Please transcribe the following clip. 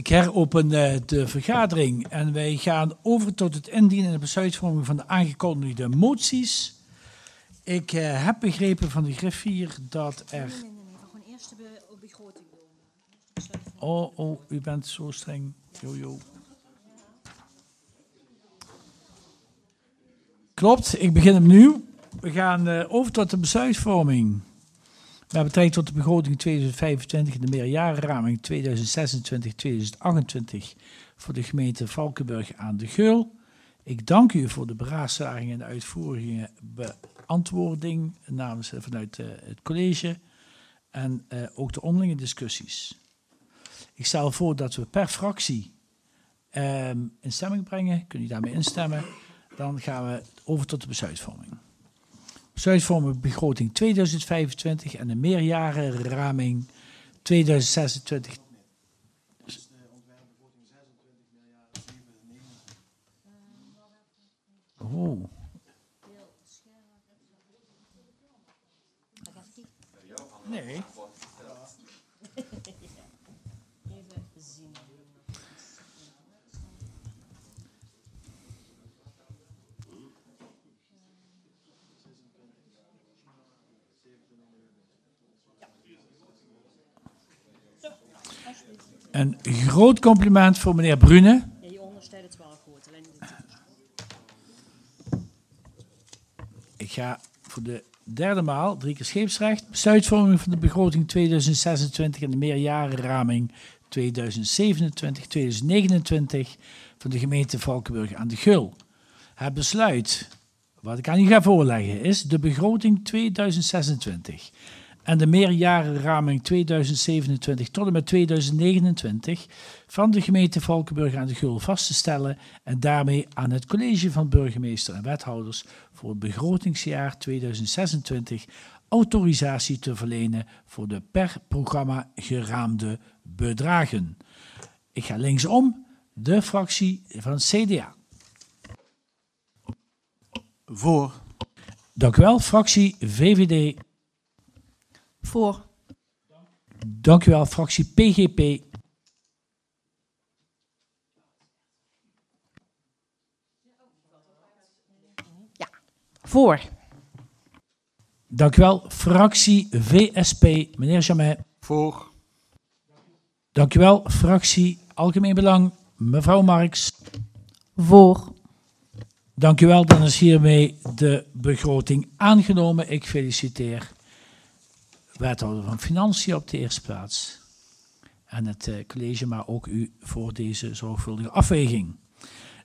Ik heropen de vergadering en wij gaan over tot het indienen en de besluitvorming van de aangekondigde moties. Ik heb begrepen van de griffier dat er... Nee, we gaan gewoon eerst de begroting doen. Oh, u bent zo streng. Jo. Klopt, ik begin opnieuw. We gaan over tot de besluitvorming. Met betrekking tot de begroting 2025 en de meerjarenraming 2026-2028 voor de gemeente Valkenburg aan de Geul. Ik dank u voor de beraadslaging en de uitvoerige beantwoording vanuit het college en ook de onderlinge discussies. Ik stel voor dat we per fractie in stemming brengen. Kunt u daarmee instemmen? Dan gaan we over tot de besluitvorming. Besluitvorming begroting 2025 en de meerjarenraming 2026. Oh. Nee. Even zien. Een groot compliment voor meneer Brune. Ja, hieronder staat het wel goed. Alleen Ik ga voor de derde maal, 3 keer scheepsrecht, besluitvorming van de begroting 2026 en de meerjarenraming 2027-2029 van de gemeente Valkenburg aan de Geul. Het besluit, wat ik aan u ga voorleggen, is de begroting 2026 en de meerjarenraming 2027 tot en met 2029 van de gemeente Valkenburg aan de Geul vast te stellen en daarmee aan het college van burgemeester en wethouders voor het begrotingsjaar 2026 autorisatie te verlenen voor de per programma geraamde bedragen. Ik ga linksom, de fractie van CDA. Voor. Dank u wel, fractie VVD. voor. Dank u wel, fractie PGP. Voor. Dank u wel, fractie VSP. Meneer Jamet. Voor. Dank u wel, fractie Algemeen Belang. Mevrouw Marks. Voor. Dank u wel, dan is hiermee de begroting aangenomen. Ik feliciteer wethouder van Financiën op de eerste plaats. En het college, maar ook u voor deze zorgvuldige afweging.